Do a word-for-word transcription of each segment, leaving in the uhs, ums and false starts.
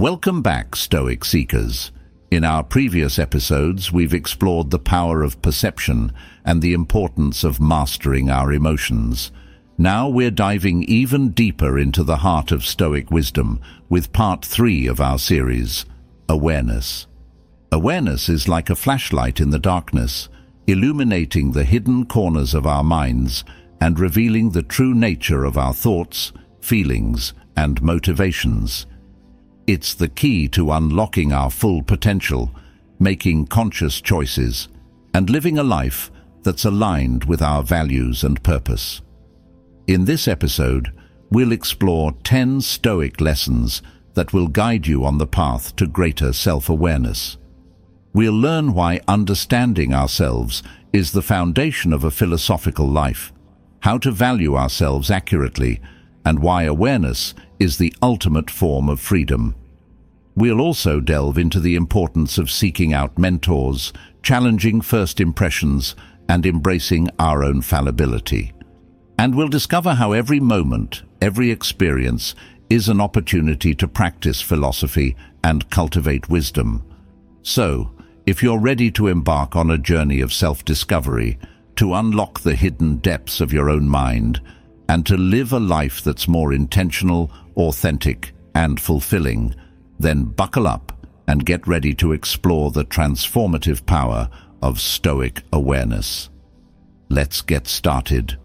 Welcome back, Stoic Seekers. In our previous episodes, we've explored the power of perception and the importance of mastering our emotions. Now we're diving even deeper into the heart of Stoic wisdom with part three of our series, Awareness. Awareness is like a flashlight in the darkness, illuminating the hidden corners of our minds and revealing the true nature of our thoughts, feelings, and motivations. It's the key to unlocking our full potential, making conscious choices, and living a life that's aligned with our values and purpose. In this episode, we'll explore ten Stoic lessons that will guide you on the path to greater self-awareness. We'll learn why understanding ourselves is the foundation of a philosophical life, how to value ourselves accurately, and why awareness is the ultimate form of freedom. We'll also delve into the importance of seeking out mentors, challenging first impressions, and embracing our own fallibility. And we'll discover how every moment, every experience, is an opportunity to practice philosophy and cultivate wisdom. So, if you're ready to embark on a journey of self-discovery, to unlock the hidden depths of your own mind, and to live a life that's more intentional, authentic, and fulfilling, then buckle up and get ready to explore the transformative power of Stoic awareness. Let's get started.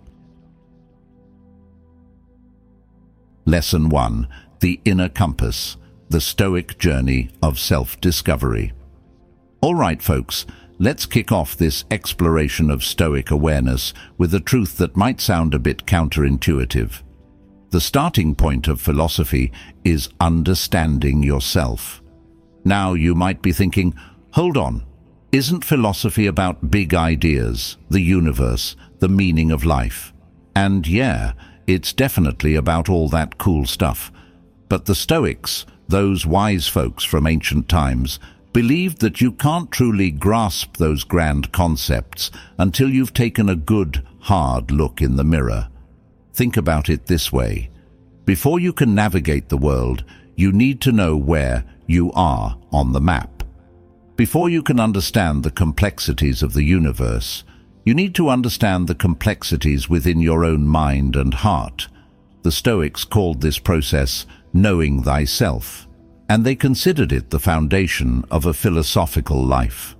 Lesson one: The Inner Compass, the Stoic Journey of Self-Discovery. All right, folks, let's kick off this exploration of Stoic awareness with a truth that might sound a bit counterintuitive. The starting point of philosophy is understanding yourself. Now you might be thinking, hold on, isn't philosophy about big ideas, the universe, the meaning of life? And yeah, it's definitely about all that cool stuff. But the Stoics, those wise folks from ancient times, believed that you can't truly grasp those grand concepts until you've taken a good, hard look in the mirror. Think about it this way. Before you can navigate the world, you need to know where you are on the map. Before you can understand the complexities of the universe, you need to understand the complexities within your own mind and heart. The Stoics called this process knowing thyself, and they considered it the foundation of a philosophical life.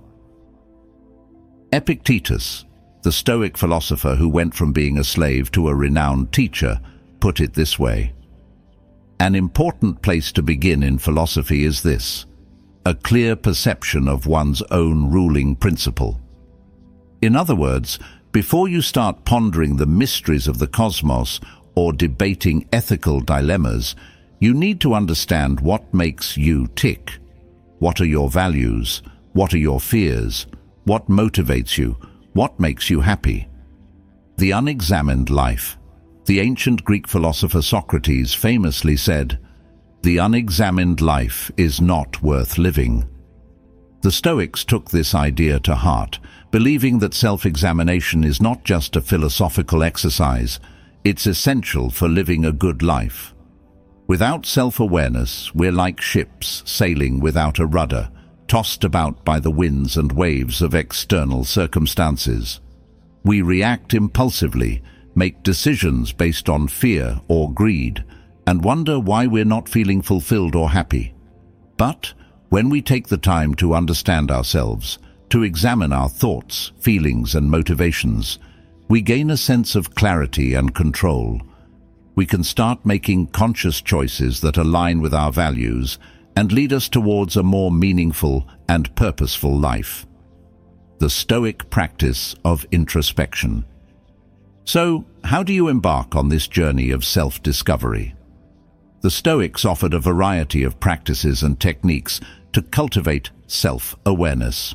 Epictetus, the Stoic philosopher who went from being a slave to a renowned teacher, put it this way: an important place to begin in philosophy is this: a clear perception of one's own ruling principle. In other words, before you start pondering the mysteries of the cosmos or debating ethical dilemmas, you need to understand what makes you tick. What are your values? What are your fears? What motivates you? What makes you happy? The unexamined life. The ancient Greek philosopher Socrates famously said, "The unexamined life is not worth living." The Stoics took this idea to heart, believing that self-examination is not just a philosophical exercise, it's essential for living a good life. Without self-awareness, we're like ships sailing without a rudder, tossed about by the winds and waves of external circumstances. We react impulsively, make decisions based on fear or greed, and wonder why we're not feeling fulfilled or happy. But when we take the time to understand ourselves, to examine our thoughts, feelings, and motivations, we gain a sense of clarity and control. We can start making conscious choices that align with our values and lead us towards a more meaningful and purposeful life. The Stoic practice of introspection. So, how do you embark on this journey of self-discovery? The Stoics offered a variety of practices and techniques to cultivate self-awareness.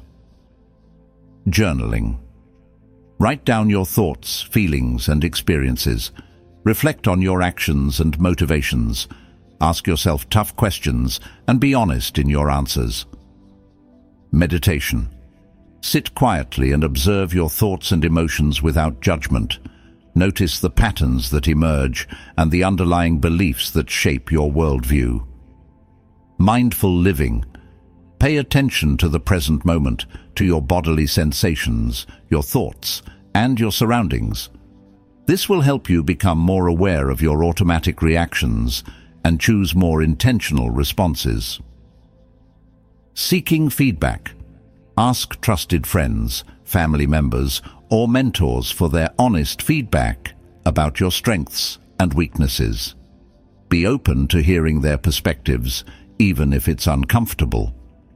Journaling. Write down your thoughts, feelings, and experiences. Reflect on your actions and motivations. Ask yourself tough questions and be honest in your answers. Meditation. Sit quietly and observe your thoughts and emotions without judgment. Notice the patterns that emerge and the underlying beliefs that shape your worldview. mindful living. Pay attention to the present moment, to your bodily sensations, your thoughts, and your surroundings. This will help you become more aware of your automatic reactions and choose more intentional responses. Seeking feedback. Ask trusted friends, family members, or mentors for their honest feedback about your strengths and weaknesses. Be open to hearing their perspectives, even if it's uncomfortable.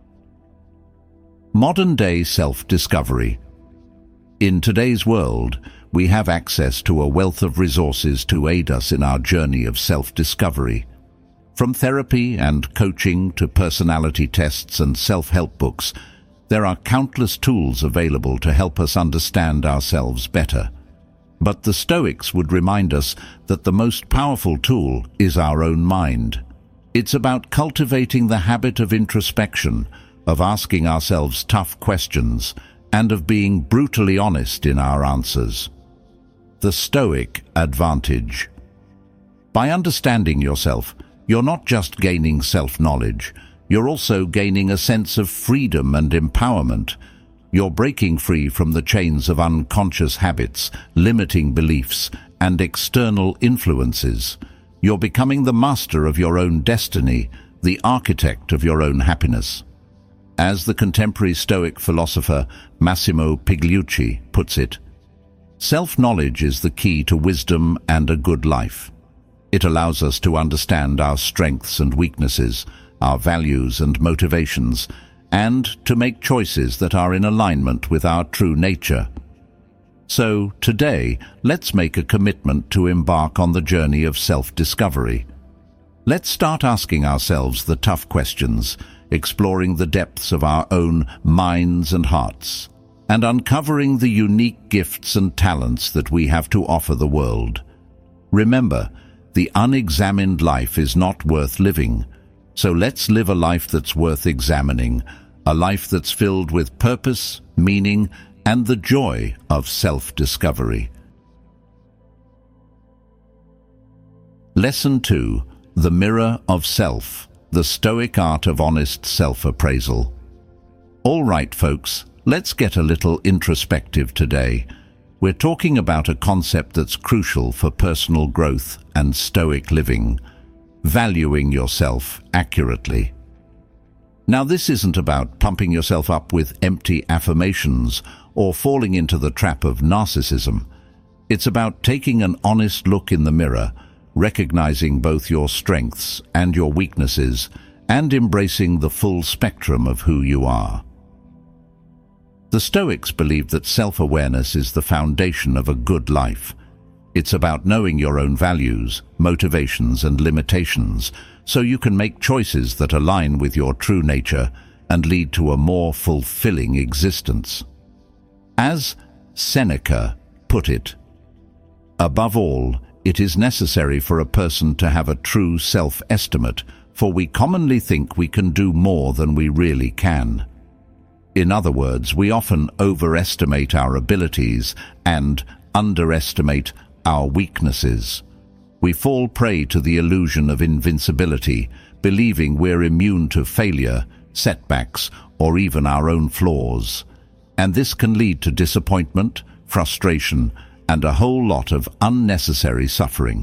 Modern-day self-discovery. In today's world, we have access to a wealth of resources to aid us in our journey of self-discovery. From therapy and coaching to personality tests and self-help books, there are countless tools available to help us understand ourselves better. But the Stoics would remind us that the most powerful tool is our own mind. It's about cultivating the habit of introspection, of asking ourselves tough questions, and of being brutally honest in our answers. The Stoic advantage. By understanding yourself, you're not just gaining self-knowledge, you're also gaining a sense of freedom and empowerment. You're breaking free from the chains of unconscious habits, limiting beliefs, and external influences. You're becoming the master of your own destiny, the architect of your own happiness. As the contemporary Stoic philosopher Massimo Pigliucci puts it, self-knowledge is the key to wisdom and a good life. It allows us to understand our strengths and weaknesses, our values and motivations, and to make choices that are in alignment with our true nature. So, today, let's make a commitment to embark on the journey of self-discovery. Let's start asking ourselves the tough questions, exploring the depths of our own minds and hearts, and uncovering the unique gifts and talents that we have to offer the world. Remember, the unexamined life is not worth living, so let's live a life that's worth examining, a life that's filled with purpose, meaning, and the joy of self-discovery. Lesson two. The Mirror of Self, the Stoic Art of Honest Self-Appraisal. All right, folks, let's get a little introspective today. We're talking about a concept that's crucial for personal growth and Stoic living, valuing yourself accurately. Now, this isn't about pumping yourself up with empty affirmations or falling into the trap of narcissism. It's about taking an honest look in the mirror, recognizing both your strengths and your weaknesses, and embracing the full spectrum of who you are. The Stoics believed that self-awareness is the foundation of a good life. It's about knowing your own values, motivations, and limitations, so you can make choices that align with your true nature and lead to a more fulfilling existence. As Seneca put it, above all, it is necessary for a person to have a true self-estimate, for we commonly think we can do more than we really can. In other words, we often overestimate our abilities and underestimate our weaknesses. We fall prey to the illusion of invincibility, believing we're immune to failure, setbacks, or even our own flaws. And this can lead to disappointment, frustration, and a whole lot of unnecessary suffering.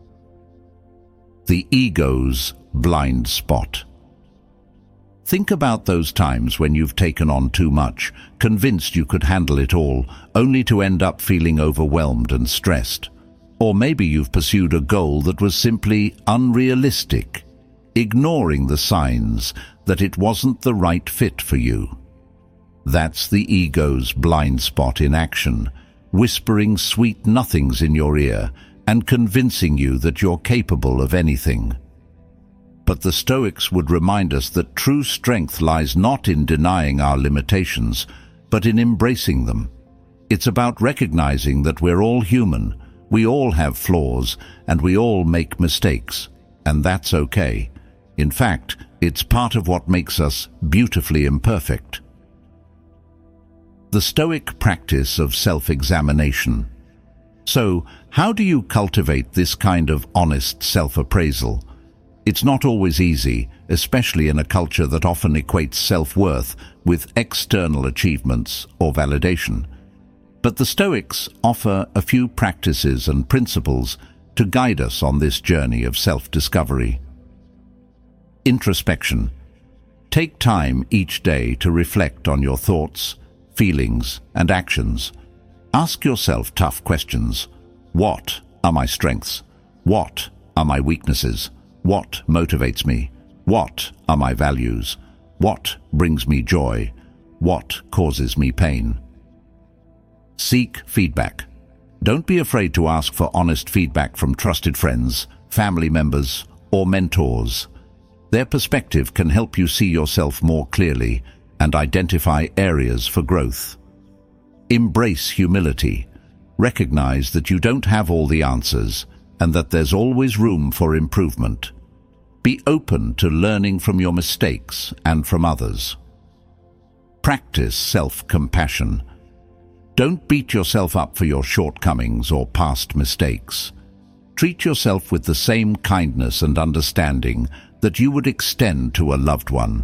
The ego's blind spot. Think about those times when you've taken on too much, convinced you could handle it all, only to end up feeling overwhelmed and stressed. Or maybe you've pursued a goal that was simply unrealistic, ignoring the signs that it wasn't the right fit for you. That's the ego's blind spot in action, whispering sweet nothings in your ear and convincing you that you're capable of anything. But the Stoics would remind us that true strength lies not in denying our limitations, but in embracing them. It's about recognizing that we're all human, we all have flaws, and we all make mistakes, and that's okay. In fact, it's part of what makes us beautifully imperfect. The Stoic practice of self-examination. So, how do you cultivate this kind of honest self-appraisal? It's not always easy, especially in a culture that often equates self-worth with external achievements or validation. But the Stoics offer a few practices and principles to guide us on this journey of self-discovery. Introspection. Take time each day to reflect on your thoughts, feelings, and actions. Ask yourself tough questions. What are my strengths? What are my weaknesses? What motivates me? What are my values? What brings me joy? What causes me pain? Seek feedback. Don't be afraid to ask for honest feedback from trusted friends, family members, or mentors. Their perspective can help you see yourself more clearly and identify areas for growth. Embrace humility. Recognize that you don't have all the answers and that there's always room for improvement. Be open to learning from your mistakes and from others. Practice self-compassion. Don't beat yourself up for your shortcomings or past mistakes. Treat yourself with the same kindness and understanding that you would extend to a loved one.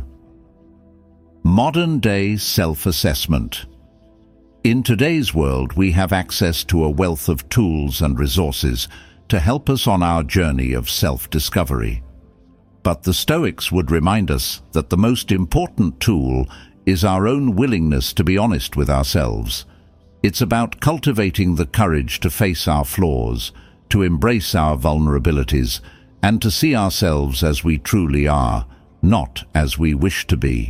Modern-day self-assessment. In today's world, we have access to a wealth of tools and resources to help us on our journey of self-discovery. But the Stoics would remind us that the most important tool is our own willingness to be honest with ourselves. It's about cultivating the courage to face our flaws, to embrace our vulnerabilities, and to see ourselves as we truly are, not as we wish to be.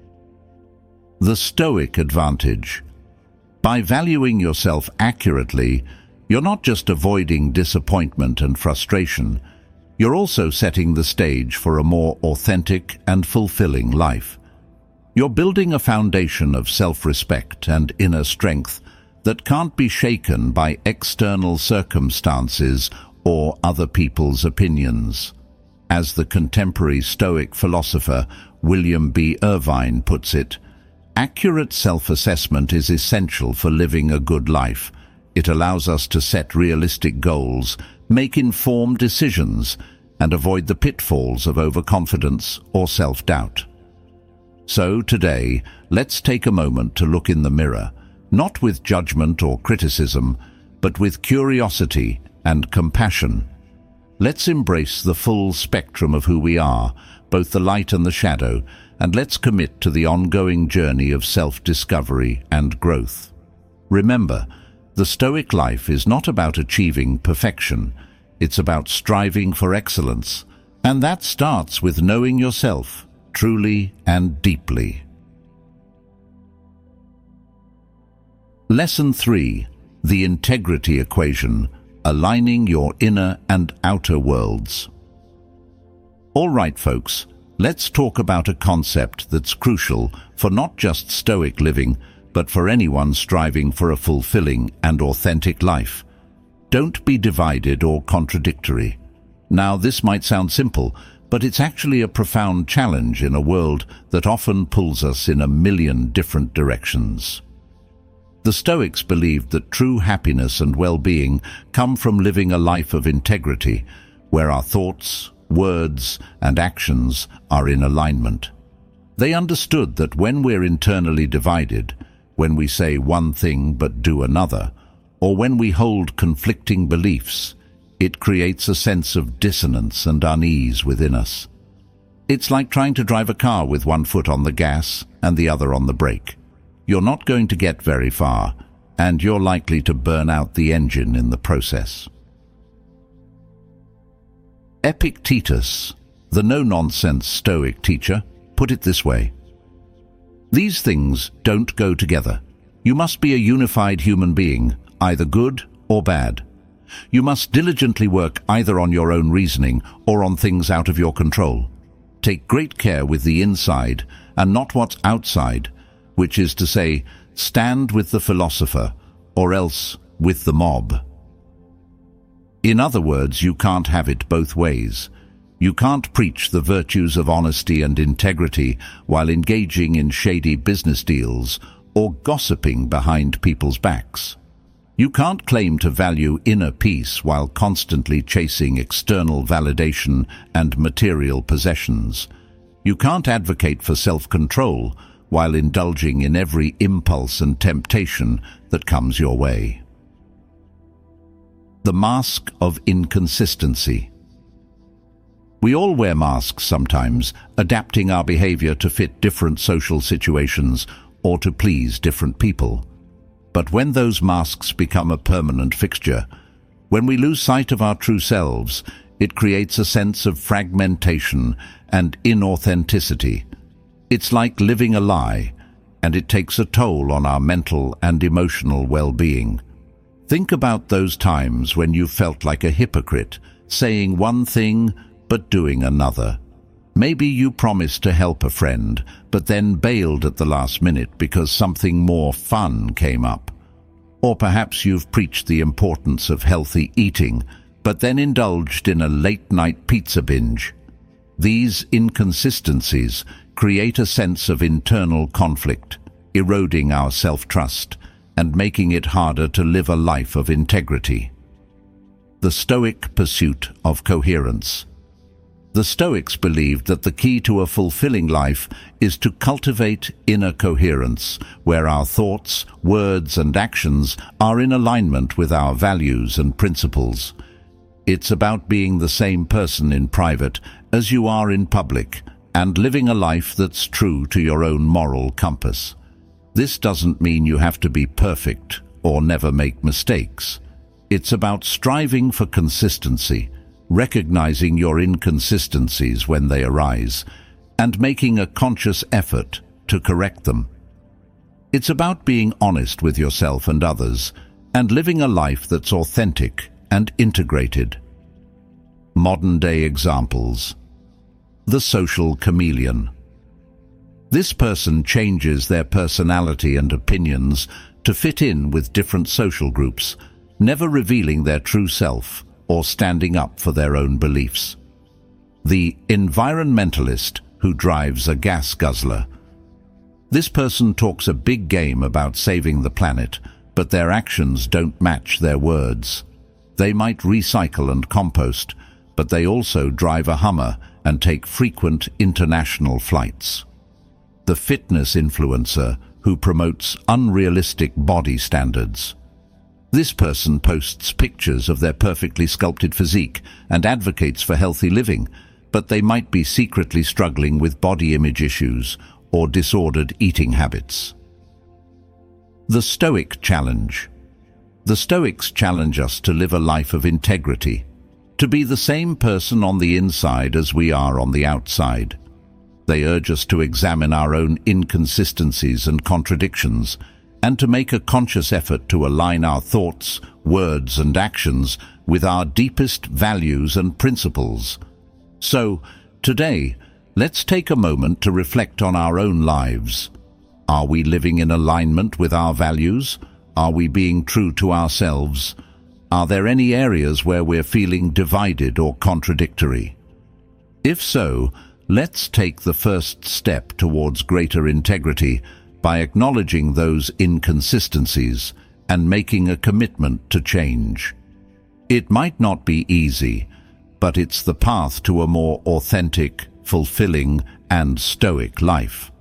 The Stoic advantage. By valuing yourself accurately, you're not just avoiding disappointment and frustration, you're also setting the stage for a more authentic and fulfilling life. You're building a foundation of self-respect and inner strength that can't be shaken by external circumstances or other people's opinions. As the contemporary Stoic philosopher William B. Irvine puts it, accurate self-assessment is essential for living a good life. It allows us to set realistic goals, make informed decisions, and avoid the pitfalls of overconfidence or self-doubt. So today, let's take a moment to look in the mirror, not with judgment or criticism, but with curiosity and compassion. Let's embrace the full spectrum of who we are, both the light and the shadow, and let's commit to the ongoing journey of self-discovery and growth. Remember, the Stoic life is not about achieving perfection. It's about striving for excellence, and that starts with knowing yourself truly and deeply. Lesson three. The Integrity Equation. Aligning your inner and outer worlds. All right, folks, let's talk about a concept that's crucial for not just Stoic living, but for anyone striving for a fulfilling and authentic life. Don't be divided or contradictory. Now, this might sound simple, but it's actually a profound challenge in a world that often pulls us in a million different directions. The Stoics believed that true happiness and well-being come from living a life of integrity, where our thoughts, words, and actions are in alignment. They understood that when we're internally divided, when we say one thing but do another, or when we hold conflicting beliefs, it creates a sense of dissonance and unease within us. It's like trying to drive a car with one foot on the gas and the other on the brake. You're not going to get very far, and you're likely to burn out the engine in the process. Epictetus, the no-nonsense Stoic teacher, put it this way: these things don't go together. You must be a unified human being, either good or bad. You must diligently work either on your own reasoning or on things out of your control. Take great care with the inside and not what's outside, which is to say, stand with the philosopher or else with the mob. In other words, you can't have it both ways. You can't preach the virtues of honesty and integrity while engaging in shady business deals or gossiping behind people's backs. You can't claim to value inner peace while constantly chasing external validation and material possessions. You can't advocate for self-control while indulging in every impulse and temptation that comes your way. The mask of inconsistency. We all wear masks sometimes, adapting our behavior to fit different social situations or to please different people. But when those masks become a permanent fixture, when we lose sight of our true selves, it creates a sense of fragmentation and inauthenticity. It's like living a lie, and it takes a toll on our mental and emotional well-being. Think about those times when you felt like a hypocrite, saying one thing but doing another. Maybe you promised to help a friend, but then bailed at the last minute because something more fun came up. Or perhaps you've preached the importance of healthy eating, but then indulged in a late-night pizza binge. These inconsistencies create a sense of internal conflict, eroding our self-trust and making it harder to live a life of integrity. The Stoic pursuit of coherence. The Stoics believed that the key to a fulfilling life is to cultivate inner coherence, where our thoughts, words, and actions are in alignment with our values and principles. It's about being the same person in private as you are in public, and living a life that's true to your own moral compass. This doesn't mean you have to be perfect or never make mistakes. It's about striving for consistency, recognizing your inconsistencies when they arise, and making a conscious effort to correct them. It's about being honest with yourself and others, and living a life that's authentic and integrated. Modern-day examples. The social chameleon. This person changes their personality and opinions to fit in with different social groups, never revealing their true self or standing up for their own beliefs. The environmentalist who drives a gas guzzler. This person talks a big game about saving the planet, but their actions don't match their words. They might recycle and compost, but they also drive a Hummer and take frequent international flights. The fitness influencer who promotes unrealistic body standards. This person posts pictures of their perfectly sculpted physique and advocates for healthy living, but they might be secretly struggling with body image issues or disordered eating habits. The Stoic challenge. The Stoics challenge us to live a life of integrity, to be the same person on the inside as we are on the outside. They urge us to examine our own inconsistencies and contradictions, and to make a conscious effort to align our thoughts, words, and actions with our deepest values and principles. So, today, let's take a moment to reflect on our own lives. Are we living in alignment with our values? Are we being true to ourselves? Are there any areas where we're feeling divided or contradictory? If so, let's take the first step towards greater integrity by acknowledging those inconsistencies and making a commitment to change. It might not be easy, but it's the path to a more authentic, fulfilling, and stoic life.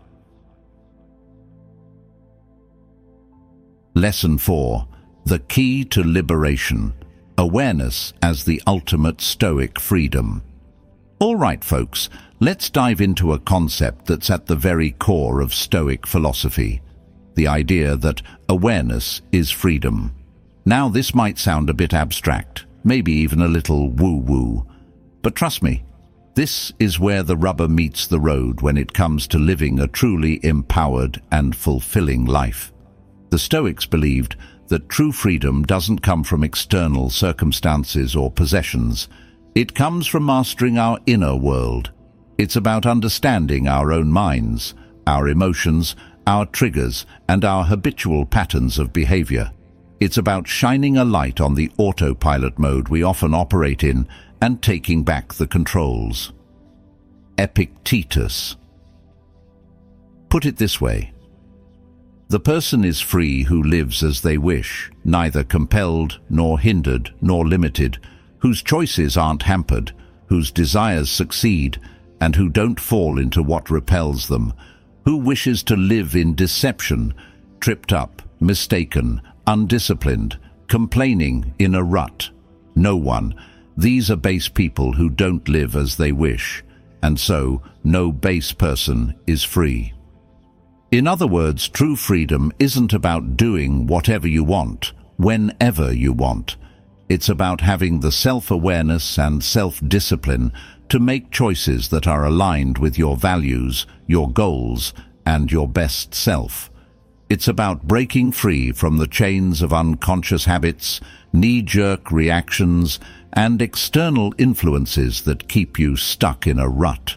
Lesson four. The key to liberation. Awareness as the ultimate stoic freedom. All right, folks, let's dive into a concept that's at the very core of Stoic philosophy, the idea that awareness is freedom. Now, this might sound a bit abstract, maybe even a little woo-woo, but trust me, this is where the rubber meets the road when it comes to living a truly empowered and fulfilling life. The Stoics believed that true freedom doesn't come from external circumstances or possessions. It comes from mastering our inner world. It's about understanding our own minds, our emotions, our triggers, and our habitual patterns of behavior. It's about shining a light on the autopilot mode we often operate in and taking back the controls. Epictetus. Put it this way. The person is free who lives as they wish, neither compelled nor hindered nor limited, whose choices aren't hampered, whose desires succeed, and who don't fall into what repels them, who wishes to live in deception, tripped up, mistaken, undisciplined, complaining, in a rut. No one. These are base people who don't live as they wish, and so no base person is free. In other words, true freedom isn't about doing whatever you want, whenever you want. It's about having the self-awareness and self-discipline to make choices that are aligned with your values, your goals, and your best self. It's about breaking free from the chains of unconscious habits, knee-jerk reactions, and external influences that keep you stuck in a rut.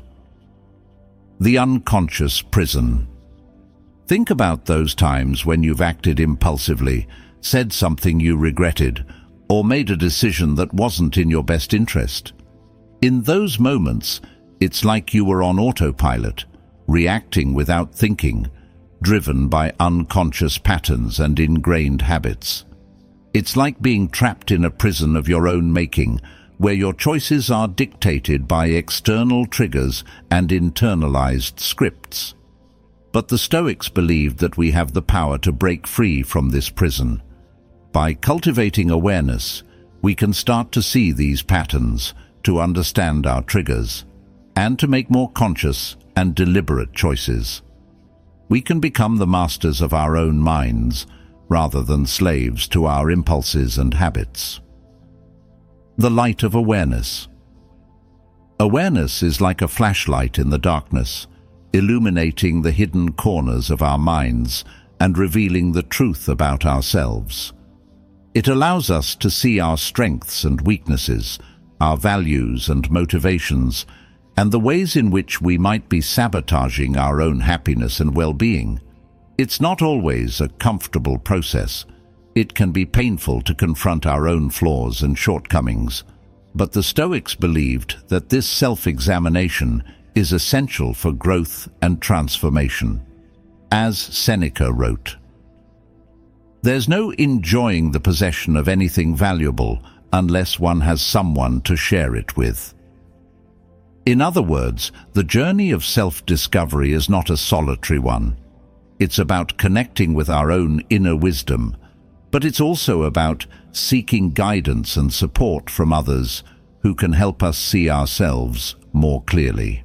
The unconscious prison. Think about those times when you've acted impulsively, said something you regretted, or made a decision that wasn't in your best interest. In those moments, it's like you were on autopilot, reacting without thinking, driven by unconscious patterns and ingrained habits. It's like being trapped in a prison of your own making, where your choices are dictated by external triggers and internalized scripts. But the Stoics believed that we have the power to break free from this prison. By cultivating awareness, we can start to see these patterns, to understand our triggers, and to make more conscious and deliberate choices. We can become the masters of our own minds, rather than slaves to our impulses and habits. The light of awareness. Awareness is like a flashlight in the darkness, illuminating the hidden corners of our minds and revealing the truth about ourselves. It allows us to see our strengths and weaknesses, our values and motivations, and the ways in which we might be sabotaging our own happiness and well-being. It's not always a comfortable process. It can be painful to confront our own flaws and shortcomings, but the Stoics believed that this self-examination is essential for growth and transformation. As Seneca wrote, "There's no enjoying the possession of anything valuable unless one has someone to share it with." In other words, the journey of self-discovery is not a solitary one. It's about connecting with our own inner wisdom, but it's also about seeking guidance and support from others who can help us see ourselves more clearly.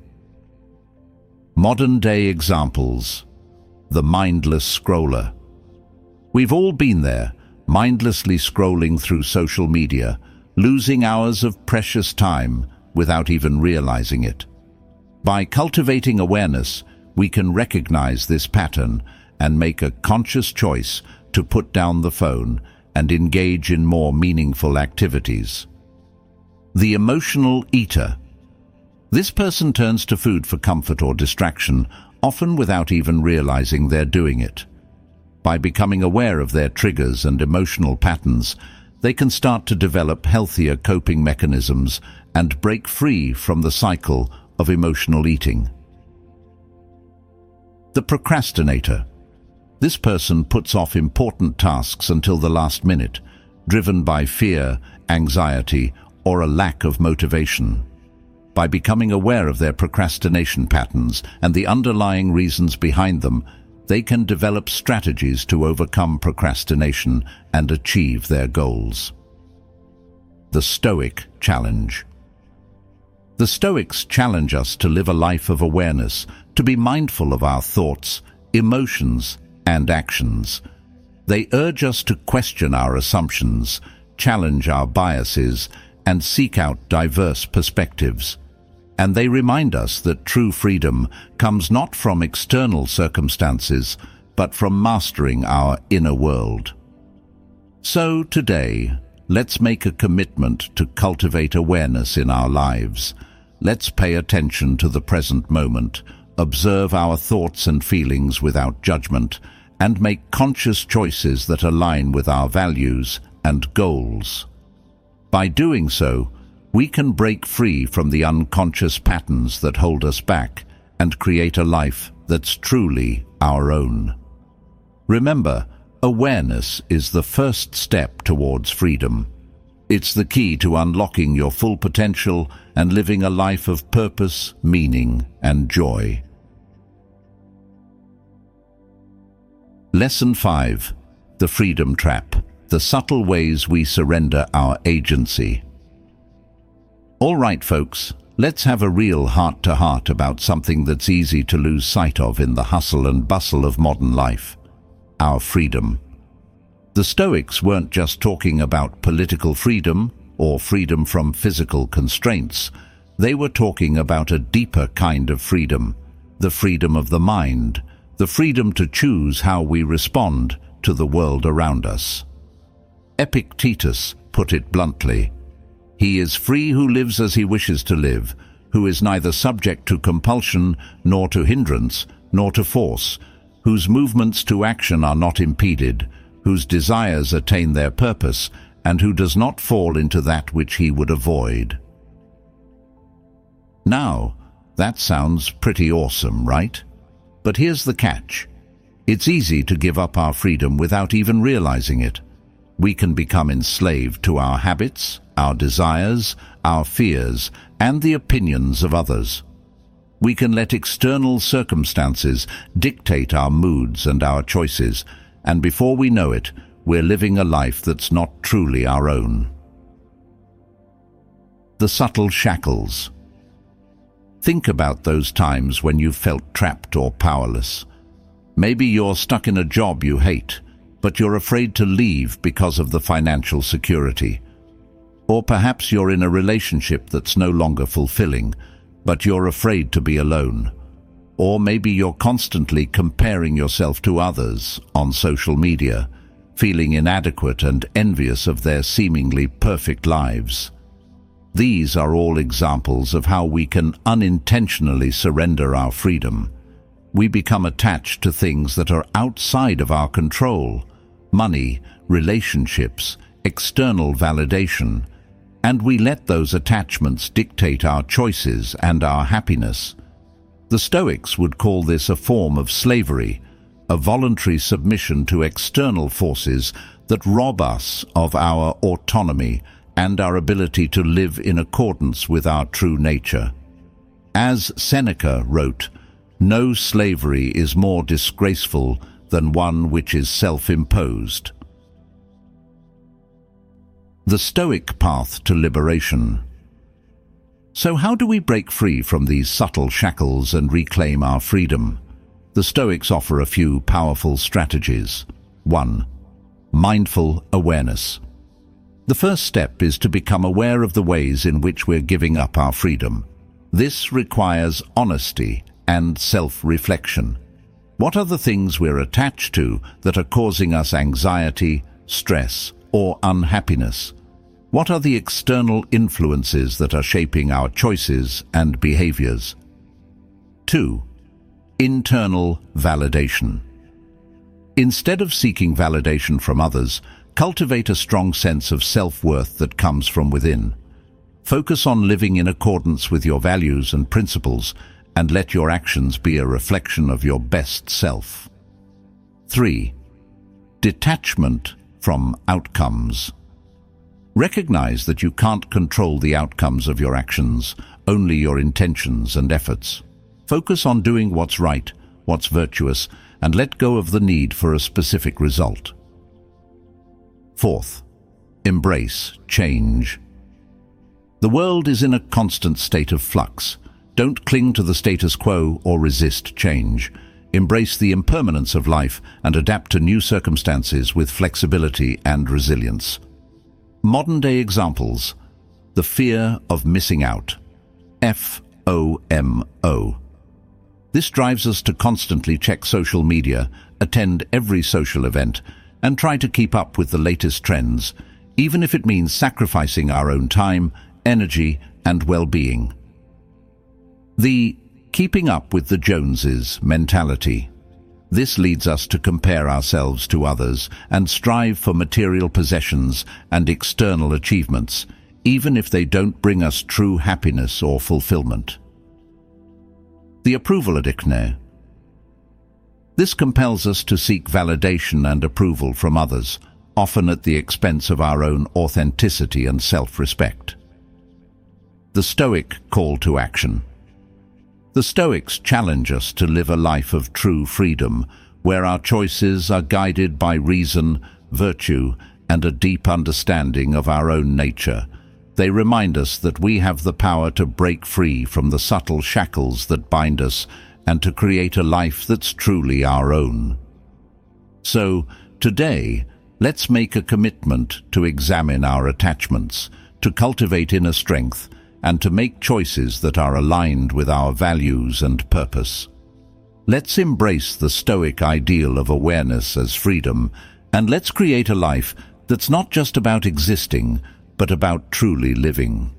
Modern-day examples. The mindless scroller. We've all been there, mindlessly scrolling through social media, losing hours of precious time without even realizing it. By cultivating awareness, we can recognize this pattern and make a conscious choice to put down the phone and engage in more meaningful activities. The emotional eater. This person turns to food for comfort or distraction, often without even realizing they're doing it. By becoming aware of their triggers and emotional patterns, they can start to develop healthier coping mechanisms and break free from the cycle of emotional eating. The procrastinator. This person puts off important tasks until the last minute, driven by fear, anxiety, or a lack of motivation. By becoming aware of their procrastination patterns and the underlying reasons behind them, they can develop strategies to overcome procrastination and achieve their goals. The Stoic Challenge. The Stoics challenge us to live a life of awareness, to be mindful of our thoughts, emotions, and actions. They urge us to question our assumptions, challenge our biases, and seek out diverse perspectives. And they remind us that true freedom comes not from external circumstances, but from mastering our inner world. So today, let's make a commitment to cultivate awareness in our lives. Let's pay attention to the present moment, observe our thoughts and feelings without judgment, and make conscious choices that align with our values and goals. By doing so, we can break free from the unconscious patterns that hold us back and create a life that's truly our own. Remember, awareness is the first step towards freedom. It's the key to unlocking your full potential and living a life of purpose, meaning, and joy. Lesson five. The Freedom Trap. The subtle ways we surrender our agency. All right, folks, let's have a real heart-to-heart about something that's easy to lose sight of in the hustle and bustle of modern life: our freedom. The Stoics weren't just talking about political freedom or freedom from physical constraints. They were talking about a deeper kind of freedom, the freedom of the mind, the freedom to choose how we respond to the world around us. Epictetus put it bluntly: "He is free who lives as he wishes to live, who is neither subject to compulsion, nor to hindrance, nor to force, whose movements to action are not impeded, whose desires attain their purpose, and who does not fall into that which he would avoid." Now, that sounds pretty awesome, right? But here's the catch. It's easy to give up our freedom without even realizing it. We can become enslaved to our habits, our desires, our fears, and the opinions of others. We can let external circumstances dictate our moods and our choices, and before we know it, we're living a life that's not truly our own. The subtle shackles. Think about those times when you felt trapped or powerless. Maybe you're stuck in a job you hate, but you're afraid to leave because of the financial security. Or perhaps you're in a relationship that's no longer fulfilling, but you're afraid to be alone. Or maybe you're constantly comparing yourself to others on social media, feeling inadequate and envious of their seemingly perfect lives. These are all examples of how we can unintentionally surrender our freedom. We become attached to things that are outside of our control: money, relationships, external validation, and we let those attachments dictate our choices and our happiness. The Stoics would call this a form of slavery, a voluntary submission to external forces that rob us of our autonomy and our ability to live in accordance with our true nature. As Seneca wrote, "No slavery is more disgraceful than one which is self-imposed." The Stoic path to liberation. So how do we break free from these subtle shackles and reclaim our freedom? The Stoics offer a few powerful strategies. One. Mindful awareness. The first step is to become aware of the ways in which we're giving up our freedom. This requires honesty and self-reflection. What are the things we're attached to that are causing us anxiety, stress, or unhappiness? What are the external influences that are shaping our choices and behaviors? Two. Internal validation. Instead of seeking validation from others, cultivate a strong sense of self-worth that comes from within. Focus on living in accordance with your values and principles, and let your actions be a reflection of your best self. Three. Detachment from outcomes. Recognize that you can't control the outcomes of your actions, only your intentions and efforts. Focus on doing what's right, what's virtuous, and let go of the need for a specific result. Fourth, embrace change. The world is in a constant state of flux. Don't cling to the status quo or resist change. Embrace the impermanence of life and adapt to new circumstances with flexibility and resilience. Modern-day examples: the fear of missing out, F O M O. This drives us to constantly check social media, attend every social event, and try to keep up with the latest trends, even if it means sacrificing our own time, energy, and well-being. The keeping up with the Joneses mentality. This leads us to compare ourselves to others and strive for material possessions and external achievements, even if they don't bring us true happiness or fulfillment. The approval addiction. This compels us to seek validation and approval from others, often at the expense of our own authenticity and self-respect. The Stoic call to action. The Stoics challenge us to live a life of true freedom, where our choices are guided by reason, virtue, and a deep understanding of our own nature. They remind us that we have the power to break free from the subtle shackles that bind us and to create a life that's truly our own. So, today, let's make a commitment to examine our attachments, to cultivate inner strength, and to make choices that are aligned with our values and purpose. Let's embrace the Stoic ideal of awareness as freedom, and let's create a life that's not just about existing, but about truly living.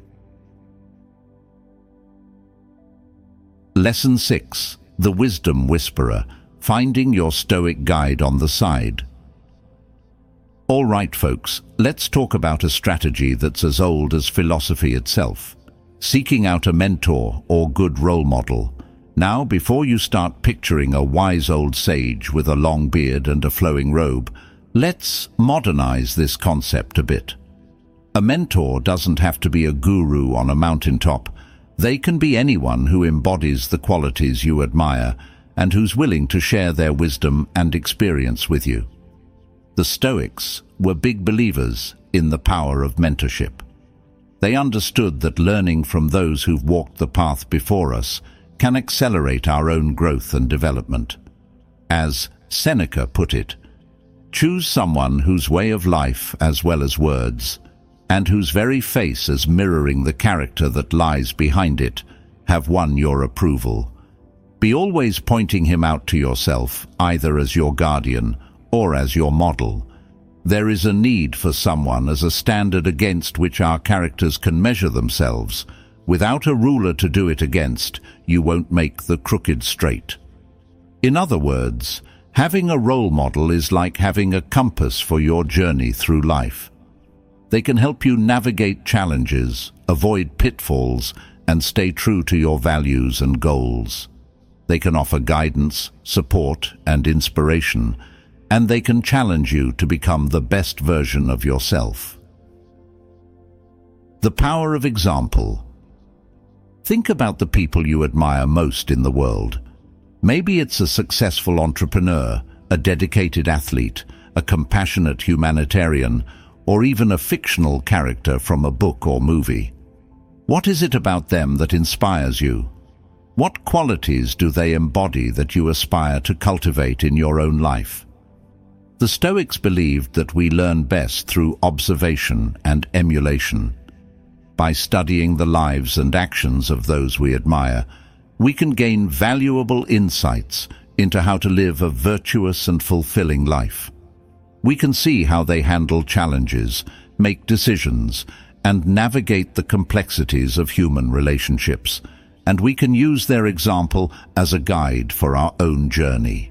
Lesson six. The Wisdom Whisperer, Finding Your Stoic Guide on the Side. All right, folks, let's talk about a strategy that's as old as philosophy itself. Seeking out a mentor or good role model. Now, before you start picturing a wise old sage with a long beard and a flowing robe, let's modernize this concept a bit. A mentor doesn't have to be a guru on a mountaintop. They can be anyone who embodies the qualities you admire and who's willing to share their wisdom and experience with you. The Stoics were big believers in the power of mentorship. They understood that learning from those who've walked the path before us can accelerate our own growth and development. As Seneca put it, choose someone whose way of life, as well as words, and whose very face as mirroring the character that lies behind it, have won your approval. Be always pointing him out to yourself, either as your guardian or as your model. There is a need for someone as a standard against which our characters can measure themselves. Without a ruler to do it against, you won't make the crooked straight. In other words, having a role model is like having a compass for your journey through life. They can help you navigate challenges, avoid pitfalls, and stay true to your values and goals. They can offer guidance, support, and inspiration, and they can challenge you to become the best version of yourself. The power of example. Think about the people you admire most in the world. Maybe it's a successful entrepreneur, a dedicated athlete, a compassionate humanitarian, or even a fictional character from a book or movie. What is it about them that inspires you? What qualities do they embody that you aspire to cultivate in your own life? The Stoics believed that we learn best through observation and emulation. By studying the lives and actions of those we admire, we can gain valuable insights into how to live a virtuous and fulfilling life. We can see how they handle challenges, make decisions, and navigate the complexities of human relationships, and we can use their example as a guide for our own journey.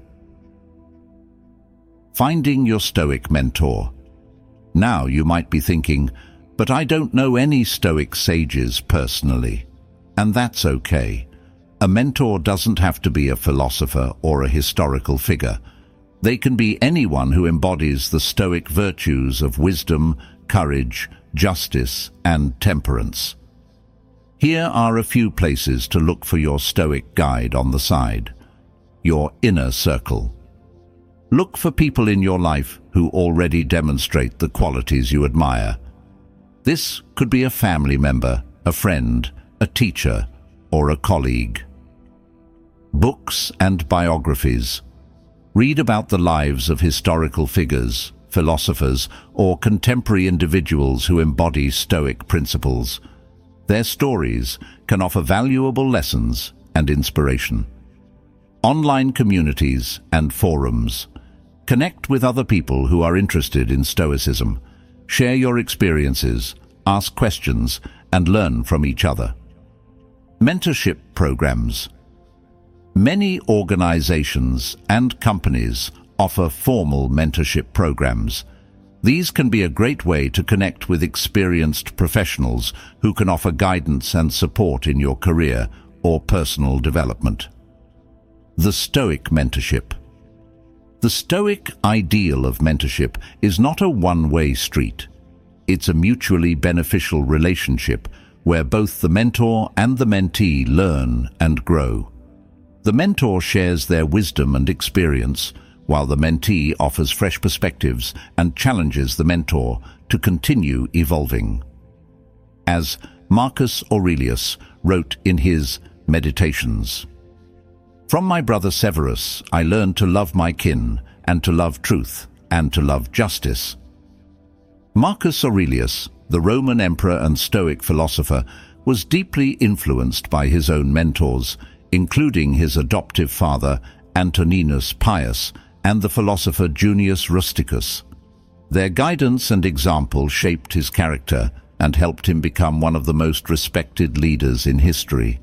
Finding your Stoic mentor. Now you might be thinking, but I don't know any Stoic sages personally. And that's okay. A mentor doesn't have to be a philosopher or a historical figure. They can be anyone who embodies the Stoic virtues of wisdom, courage, justice, and temperance. Here are a few places to look for your Stoic guide on the side. Your inner circle. Look for people in your life who already demonstrate the qualities you admire. This could be a family member, a friend, a teacher, or a colleague. Books and biographies. Read about the lives of historical figures, philosophers, or contemporary individuals who embody Stoic principles. Their stories can offer valuable lessons and inspiration. Online communities and forums. Connect with other people who are interested in Stoicism. Share your experiences, ask questions, and learn from each other. Mentorship programs. Many organizations and companies offer formal mentorship programs. These can be a great way to connect with experienced professionals who can offer guidance and support in your career or personal development. The Stoic mentorship. The Stoic ideal of mentorship is not a one-way street. It's a mutually beneficial relationship where both the mentor and the mentee learn and grow. The mentor shares their wisdom and experience, while the mentee offers fresh perspectives and challenges the mentor to continue evolving. As Marcus Aurelius wrote in his Meditations, "From my brother Severus I learned to love my kin, and to love truth, and to love justice." Marcus Aurelius, the Roman emperor and Stoic philosopher, was deeply influenced by his own mentors, including his adoptive father, Antoninus Pius, and the philosopher Junius Rusticus. Their guidance and example shaped his character and helped him become one of the most respected leaders in history.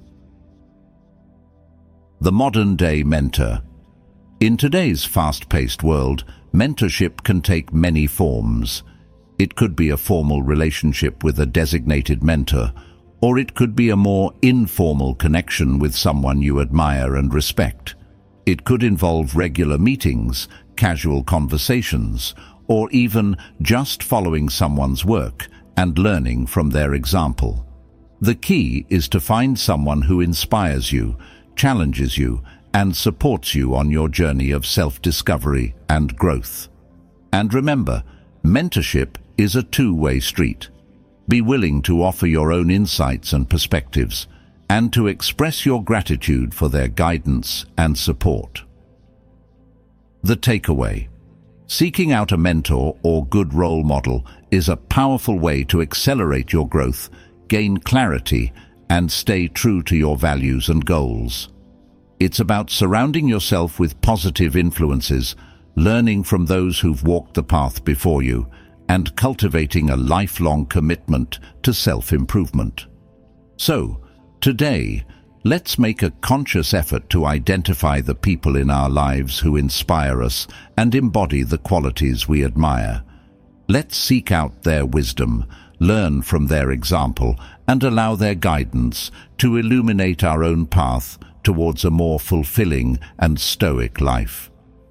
The modern-day mentor. In today's fast-paced world, mentorship can take many forms. It could be a formal relationship with a designated mentor, or it could be a more informal connection with someone you admire and respect. It could involve regular meetings, casual conversations, or even just following someone's work and learning from their example. The key is to find someone who inspires you, challenges you, and supports you on your journey of self-discovery and growth. And remember, mentorship is a two-way street. Be willing to offer your own insights and perspectives, and to express your gratitude for their guidance and support. The takeaway. Seeking out a mentor or good role model is a powerful way to accelerate your growth, gain clarity, and stay true to your values and goals. It's about surrounding yourself with positive influences, learning from those who've walked the path before you, and cultivating a lifelong commitment to self-improvement. So, today, let's make a conscious effort to identify the people in our lives who inspire us and embody the qualities we admire. Let's seek out their wisdom, learn from their example, and allow their guidance to illuminate our own path towards a more fulfilling and stoic life.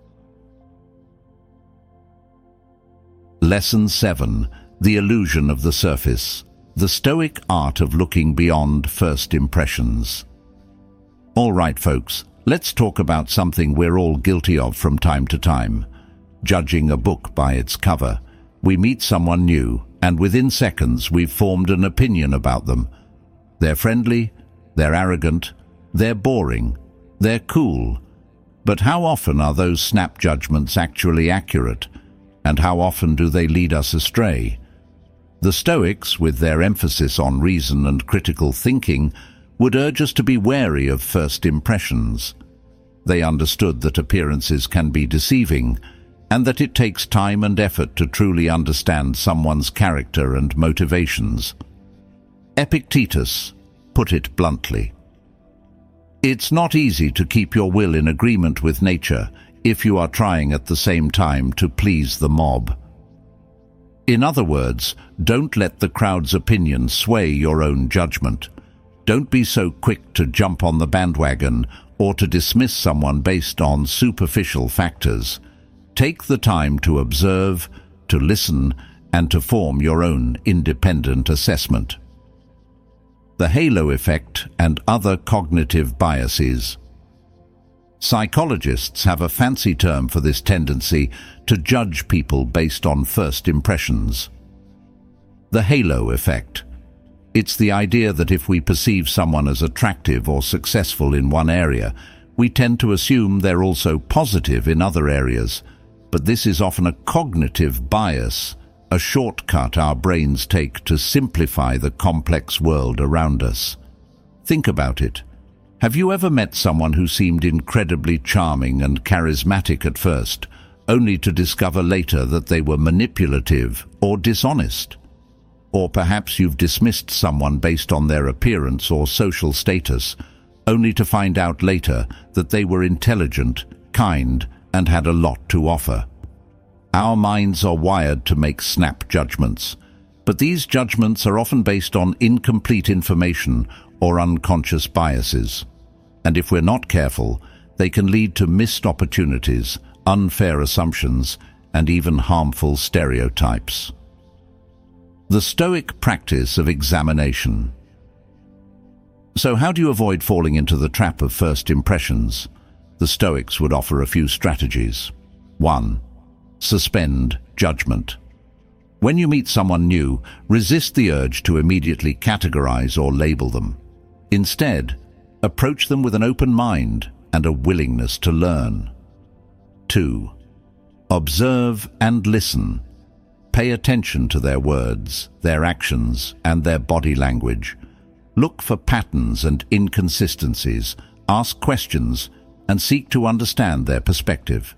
Lesson seven. The Illusion of the Surface. The Stoic Art of Looking Beyond First Impressions. All right, folks, let's talk about something we're all guilty of from time to time. Judging a book by its cover. We meet someone new, and within seconds we've formed an opinion about them. They're friendly, they're arrogant, they're boring, they're cool. But how often are those snap judgments actually accurate? And how often do they lead us astray? The Stoics, with their emphasis on reason and critical thinking, would urge us to be wary of first impressions. They understood that appearances can be deceiving, and that it takes time and effort to truly understand someone's character and motivations. Epictetus put it bluntly. It's not easy to keep your will in agreement with nature if you are trying at the same time to please the mob. In other words, don't let the crowd's opinion sway your own judgment. Don't be so quick to jump on the bandwagon or to dismiss someone based on superficial factors. Take the time to observe, to listen, and to form your own independent assessment. The halo effect and other cognitive biases. Psychologists have a fancy term for this tendency to judge people based on first impressions. The halo effect. It's the idea that if we perceive someone as attractive or successful in one area, we tend to assume they're also positive in other areas. But this is often a cognitive bias, a shortcut our brains take to simplify the complex world around us. Think about it. Have you ever met someone who seemed incredibly charming and charismatic at first, only to discover later that they were manipulative or dishonest? Or perhaps you've dismissed someone based on their appearance or social status, only to find out later that they were intelligent, kind, and had a lot to offer. Our minds are wired to make snap judgments, but these judgments are often based on incomplete information or unconscious biases. And if we're not careful, they can lead to missed opportunities, unfair assumptions, and even harmful stereotypes. The Stoic practice of examination. So how do you avoid falling into the trap of first impressions? The Stoics would offer a few strategies. one. Suspend judgment. When you meet someone new, resist the urge to immediately categorize or label them. Instead, approach them with an open mind and a willingness to learn. two. Observe and listen. Pay attention to their words, their actions, and their body language. Look for patterns and inconsistencies, ask questions, and seek to understand their perspective.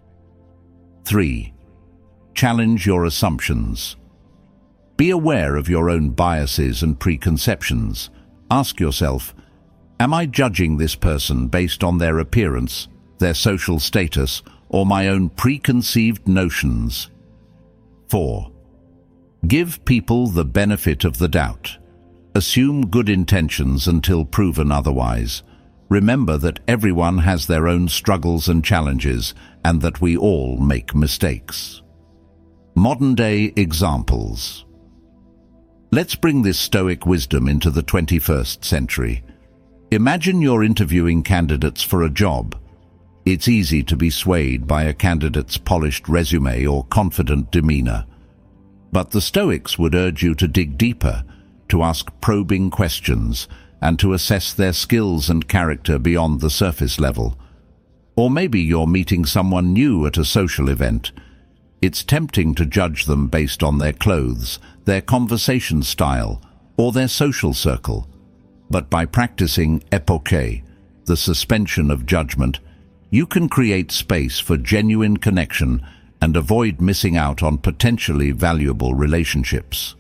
three. Challenge your assumptions. Be aware of your own biases and preconceptions. Ask yourself, am I judging this person based on their appearance, their social status, or my own preconceived notions? four. Give people the benefit of the doubt. Assume good intentions until proven otherwise. Remember that everyone has their own struggles and challenges, and that we all make mistakes. Modern-day examples. Let's bring this Stoic wisdom into the twenty-first century. Imagine you're interviewing candidates for a job. It's easy to be swayed by a candidate's polished resume or confident demeanor. But the Stoics would urge you to dig deeper, to ask probing questions, and to assess their skills and character beyond the surface level. Or maybe you're meeting someone new at a social event. It's tempting to judge them based on their clothes, their conversation style, or their social circle. But by practicing epoche, the suspension of judgment, you can create space for genuine connection and avoid missing out on potentially valuable relationships.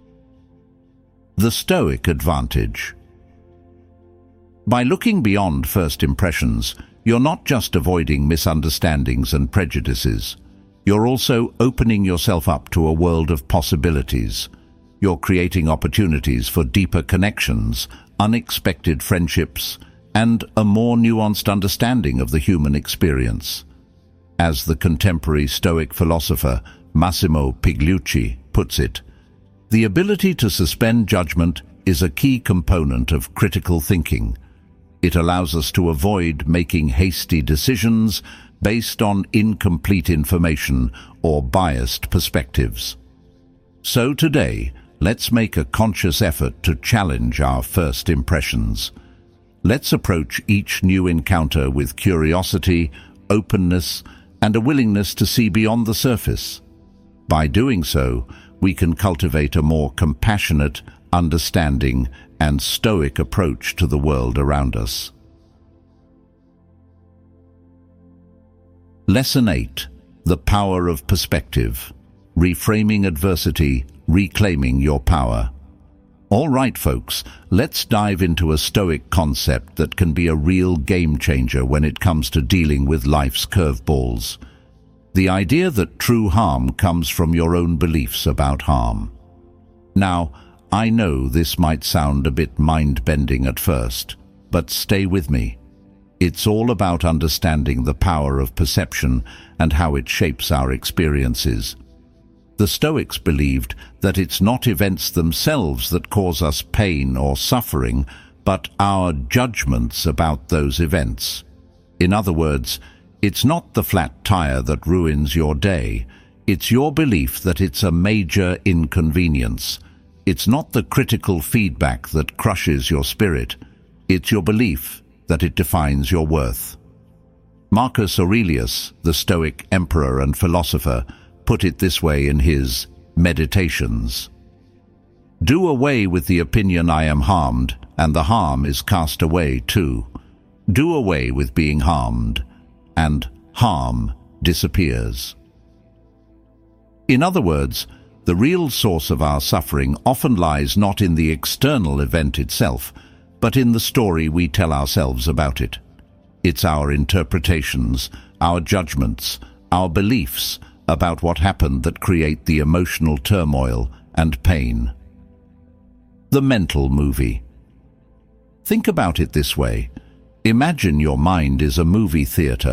The Stoic advantage. By looking beyond first impressions, you're not just avoiding misunderstandings and prejudices. You're also opening yourself up to a world of possibilities. You're creating opportunities for deeper connections, unexpected friendships, and a more nuanced understanding of the human experience. As the contemporary Stoic philosopher Massimo Pigliucci puts it, the ability to suspend judgment is a key component of critical thinking. It allows us to avoid making hasty decisions based on incomplete information or biased perspectives. So today, let's make a conscious effort to challenge our first impressions. Let's approach each new encounter with curiosity, openness, and a willingness to see beyond the surface. By doing so, we can cultivate a more compassionate, understanding, and Stoic approach to the world around us. Lesson eight. The Power of Perspective. Reframing adversity, reclaiming your power. All right, folks, let's dive into a Stoic concept that can be a real game-changer when it comes to dealing with life's curveballs. The idea that true harm comes from your own beliefs about harm. Now, I know this might sound a bit mind-bending at first, but stay with me. It's all about understanding the power of perception and how it shapes our experiences. The Stoics believed that it's not events themselves that cause us pain or suffering, but our judgments about those events. In other words, it's not the flat tire that ruins your day. It's your belief that it's a major inconvenience. It's not the critical feedback that crushes your spirit. It's your belief that it defines your worth. Marcus Aurelius, the Stoic emperor and philosopher, put it this way in his Meditations. Do away with the opinion I am harmed, and the harm is cast away too. Do away with being harmed, and harm disappears. In other words, the real source of our suffering often lies not in the external event itself, but in the story we tell ourselves about it. It's our interpretations, our judgments, our beliefs about what happened that create the emotional turmoil and pain. The mental movie. Think about it this way. Imagine your mind is a movie theater,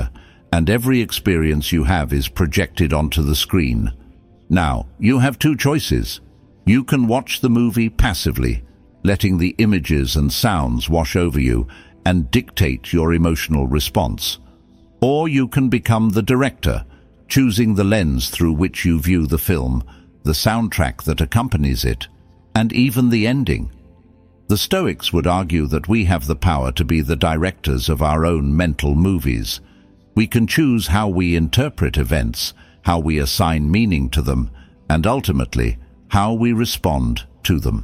and every experience you have is projected onto the screen. Now, you have two choices. You can watch the movie passively, letting the images and sounds wash over you and dictate your emotional response. Or you can become the director, choosing the lens through which you view the film, the soundtrack that accompanies it, and even the ending. The Stoics would argue that we have the power to be the directors of our own mental movies. We can choose how we interpret events, how we assign meaning to them, and ultimately, how we respond to them.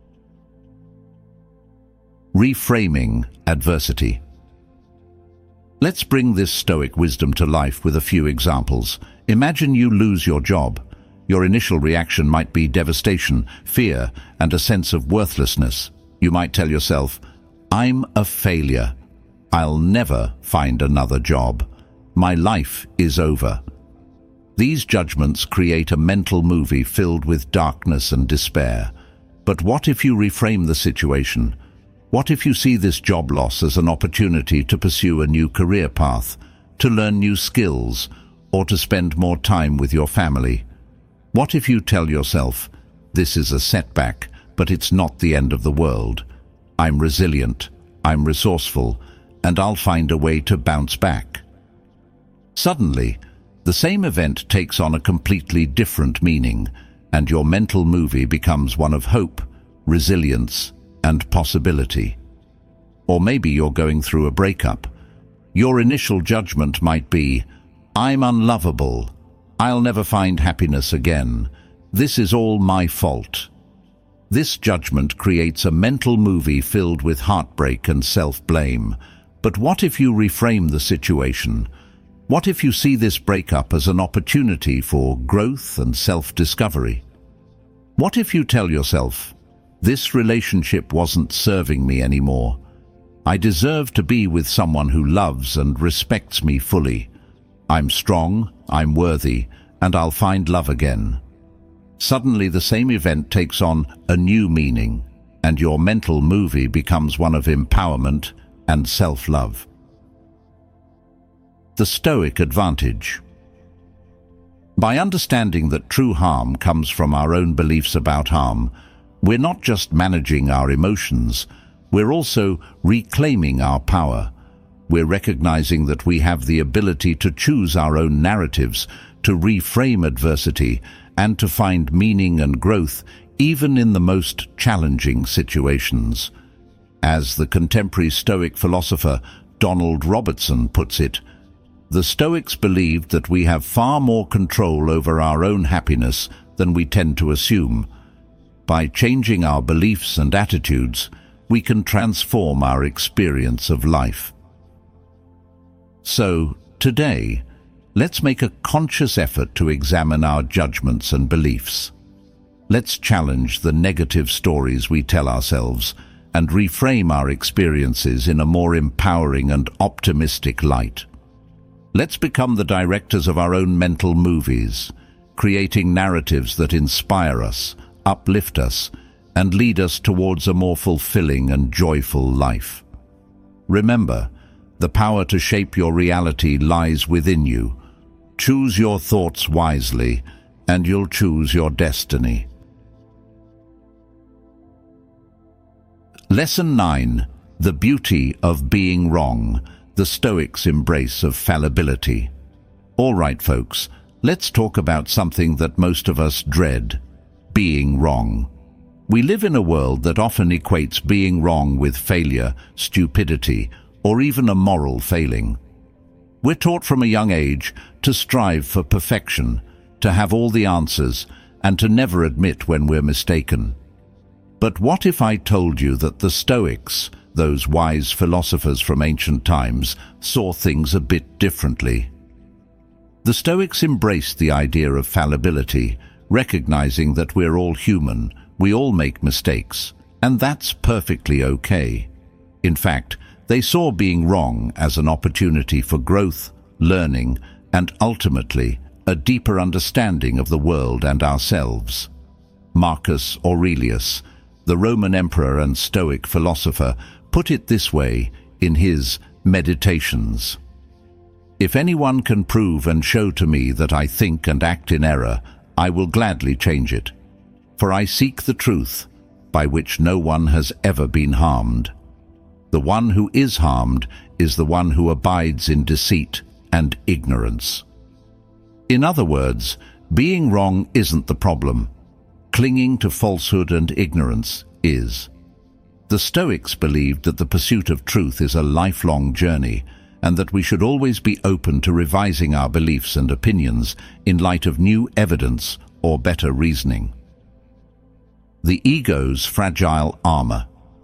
Reframing adversity. Let's bring this Stoic wisdom to life with a few examples. Imagine you lose your job. Your initial reaction might be devastation, fear, and a sense of worthlessness. You might tell yourself, "I'm a failure. I'll never find another job. My life is over." These judgments create a mental movie filled with darkness and despair. But what if you reframe the situation? What if you see this job loss as an opportunity to pursue a new career path, to learn new skills, or to spend more time with your family? What if you tell yourself, "This is a setback, but it's not the end of the world. I'm resilient, I'm resourceful, and I'll find a way to bounce back"? Suddenly, the same event takes on a completely different meaning, and your mental movie becomes one of hope, resilience, and possibility. Or maybe you're going through a breakup. Your initial judgment might be, "I'm unlovable. I'll never find happiness again. This is all my fault." This judgment creates a mental movie filled with heartbreak and self-blame. But what if you reframe the situation? What if you see this breakup as an opportunity for growth and self-discovery? What if you tell yourself, "This relationship wasn't serving me anymore. I deserve to be with someone who loves and respects me fully. I'm strong, I'm worthy, and I'll find love again"? Suddenly the same event takes on a new meaning, and your mental movie becomes one of empowerment and self-love. The Stoic advantage. By understanding that true harm comes from our own beliefs about harm, we're not just managing our emotions, we're also reclaiming our power. We're recognizing that we have the ability to choose our own narratives, to reframe adversity, and to find meaning and growth even in the most challenging situations. As the contemporary Stoic philosopher Donald Robertson puts it, the Stoics believed that we have far more control over our own happiness than we tend to assume. By changing our beliefs and attitudes, we can transform our experience of life. So, today, let's make a conscious effort to examine our judgments and beliefs. Let's challenge the negative stories we tell ourselves and reframe our experiences in a more empowering and optimistic light. Let's become the directors of our own mental movies, creating narratives that inspire us, uplift us, and lead us towards a more fulfilling and joyful life. Remember, the power to shape your reality lies within you. Choose your thoughts wisely, and you'll choose your destiny. Lesson nine. The Beauty of Being Wrong. The Stoics' Embrace of Fallibility. All right, folks, let's talk about something that most of us dread: being wrong. We live in a world that often equates being wrong with failure, stupidity, or even a moral failing. We're taught from a young age to strive for perfection, to have all the answers, and to never admit when we're mistaken. But what if I told you that the Stoics, those wise philosophers from ancient times, saw things a bit differently? The Stoics embraced the idea of fallibility, recognizing that we're all human, we all make mistakes, and that's perfectly okay. In fact, they saw being wrong as an opportunity for growth, learning, and ultimately, a deeper understanding of the world and ourselves. Marcus Aurelius, the Roman emperor and Stoic philosopher, put it this way in his Meditations: If anyone can prove and show to me that I think and act in error, I will gladly change it. For I seek the truth, by which no one has ever been harmed. The one who is harmed is the one who abides in deceit and ignorance. In other words, being wrong isn't the problem. Clinging to falsehood and ignorance is. The Stoics believed that the pursuit of truth is a lifelong journey, and that we should always be open to revising our beliefs and opinions in light of new evidence or better reasoning. The ego's fragile armor.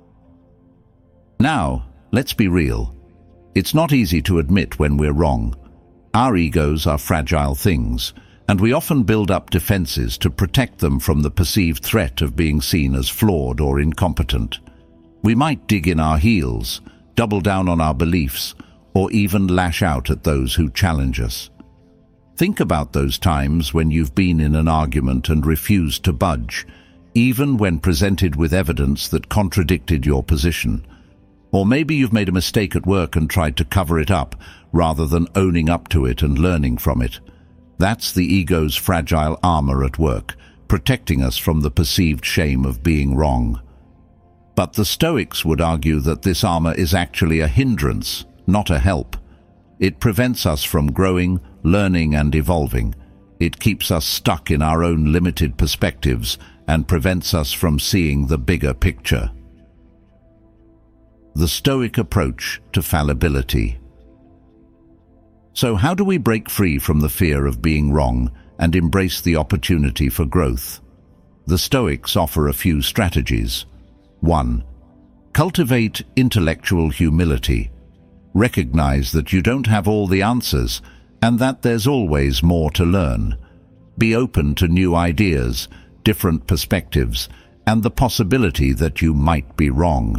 Now, let's be real. It's not easy to admit when we're wrong. Our egos are fragile things, and we often build up defenses to protect them from the perceived threat of being seen as flawed or incompetent. We might dig in our heels, double down on our beliefs, or even lash out at those who challenge us. Think about those times when you've been in an argument and refused to budge, even when presented with evidence that contradicted your position. Or maybe you've made a mistake at work and tried to cover it up, rather than owning up to it and learning from it. That's the ego's fragile armor at work, protecting us from the perceived shame of being wrong. But the Stoics would argue that this armor is actually a hindrance, not a help. It prevents us from growing, learning, and evolving. It keeps us stuck in our own limited perspectives and prevents us from seeing the bigger picture. The Stoic approach to fallibility. So how do we break free from the fear of being wrong and embrace the opportunity for growth? The Stoics offer a few strategies. one. Cultivate intellectual humility. Recognize that you don't have all the answers and that there's always more to learn. Be open to new ideas, different perspectives, and the possibility that you might be wrong.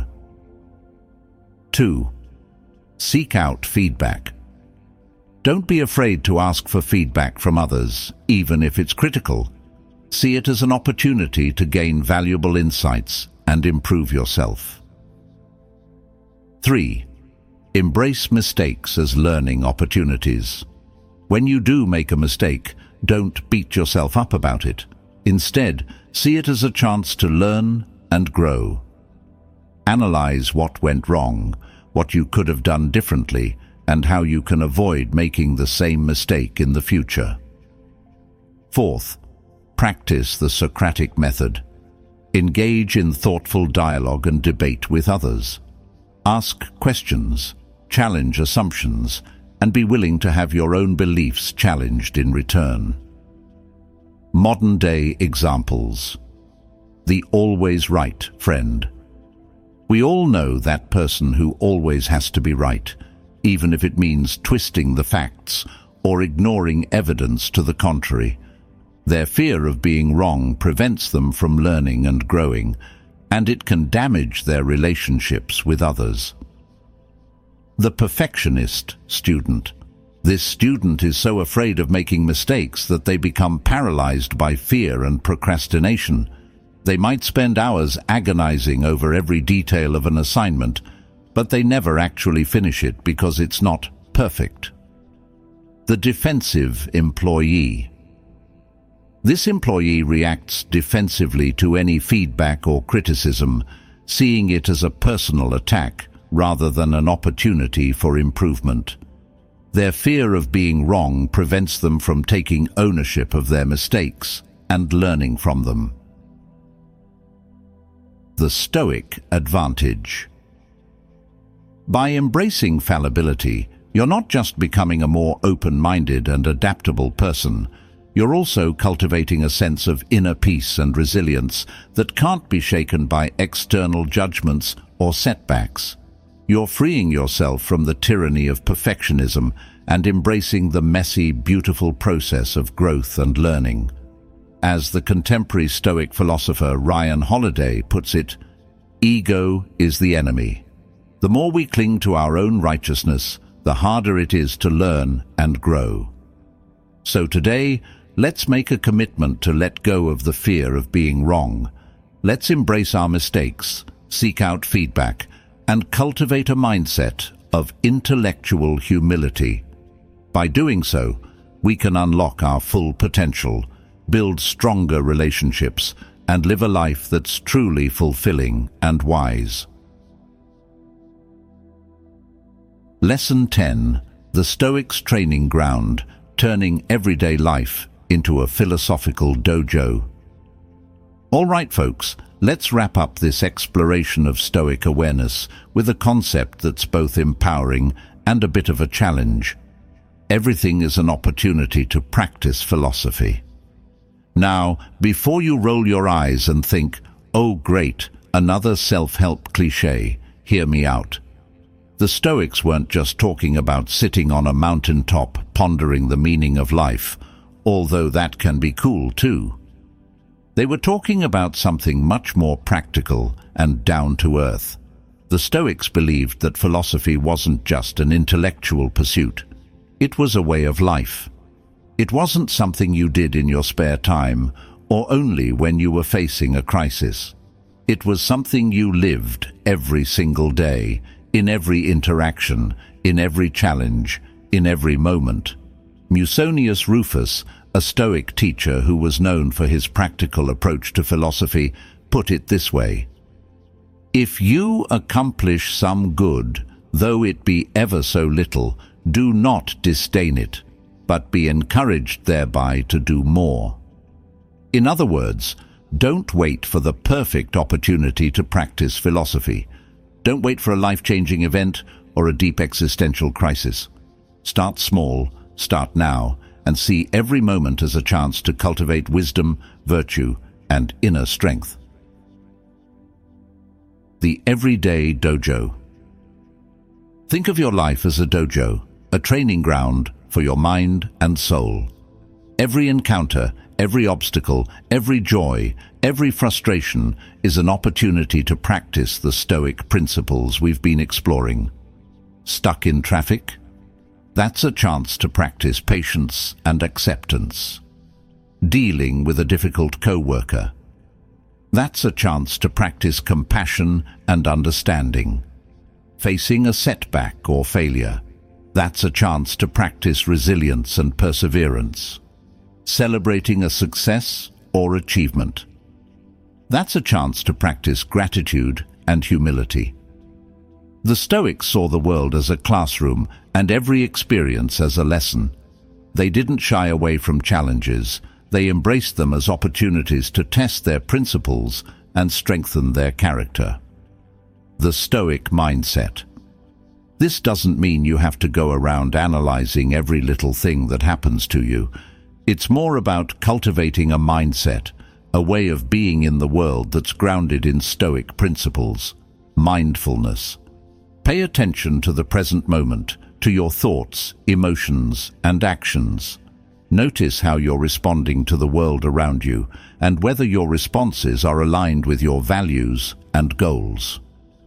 two. Seek out feedback. Don't be afraid to ask for feedback from others, even if it's critical. See it as an opportunity to gain valuable insights and improve yourself. three. Embrace mistakes as learning opportunities. When you do make a mistake, don't beat yourself up about it. Instead, see it as a chance to learn and grow. Analyze what went wrong, what you could have done differently, and how you can avoid making the same mistake in the future. Fourth, practice the Socratic method. Engage in thoughtful dialogue and debate with others. Ask questions, challenge assumptions, and be willing to have your own beliefs challenged in return. Modern-day examples. The always right friend. We all know that person who always has to be right, even if it means twisting the facts or ignoring evidence to the contrary. Their fear of being wrong prevents them from learning and growing, and it can damage their relationships with others. The perfectionist student. This student is so afraid of making mistakes that they become paralyzed by fear and procrastination. They might spend hours agonizing over every detail of an assignment, but they never actually finish it because it's not perfect. The defensive employee. This employee reacts defensively to any feedback or criticism, seeing it as a personal attack rather than an opportunity for improvement. Their fear of being wrong prevents them from taking ownership of their mistakes and learning from them. The Stoic advantage. By embracing fallibility, you're not just becoming a more open-minded and adaptable person, you're also cultivating a sense of inner peace and resilience that can't be shaken by external judgments or setbacks. You're freeing yourself from the tyranny of perfectionism and embracing the messy, beautiful process of growth and learning. As the contemporary Stoic philosopher Ryan Holiday puts it, ego is the enemy. The more we cling to our own righteousness, the harder it is to learn and grow. So today, let's make a commitment to let go of the fear of being wrong. Let's embrace our mistakes, seek out feedback, and cultivate a mindset of intellectual humility. By doing so, we can unlock our full potential, build stronger relationships, and live a life that's truly fulfilling and wise. Lesson ten. The Stoics' Training Ground, Turning Everyday Life into a Philosophical Dojo. All right, folks, let's wrap up this exploration of Stoic awareness with a concept that's both empowering and a bit of a challenge. Everything is an opportunity to practice philosophy. Now, before you roll your eyes and think, "Oh great, another self-help cliché," hear me out. The Stoics weren't just talking about sitting on a mountaintop pondering the meaning of life, although that can be cool too. They were talking about something much more practical and down to earth. The Stoics believed that philosophy wasn't just an intellectual pursuit. It was a way of life. It wasn't something you did in your spare time or only when you were facing a crisis. It was something you lived every single day, in every interaction, in every challenge, in every moment. Musonius Rufus, a Stoic teacher who was known for his practical approach to philosophy, put it this way: "If you accomplish some good, though it be ever so little, do not disdain it, but be encouraged thereby to do more." In other words, don't wait for the perfect opportunity to practice philosophy. Don't wait for a life-changing event or a deep existential crisis. Start small, start now, and see every moment as a chance to cultivate wisdom, virtue, and inner strength. The Everyday Dojo. Think of your life as a dojo, a training ground for your mind and soul. Every encounter, every obstacle, every joy, every frustration is an opportunity to practice the Stoic principles we've been exploring. Stuck in traffic? That's a chance to practice patience and acceptance. Dealing with a difficult co-worker? That's a chance to practice compassion and understanding. Facing a setback or failure? That's a chance to practice resilience and perseverance. Celebrating a success or achievement? That's a chance to practice gratitude and humility. The Stoics saw the world as a classroom and every experience as a lesson. They didn't shy away from challenges. They embraced them as opportunities to test their principles and strengthen their character. The Stoic mindset. This doesn't mean you have to go around analyzing every little thing that happens to you. It's more about cultivating a mindset, a way of being in the world that's grounded in Stoic principles. Mindfulness. Pay attention to the present moment, to your thoughts, emotions, and actions. Notice how you're responding to the world around you and whether your responses are aligned with your values and goals.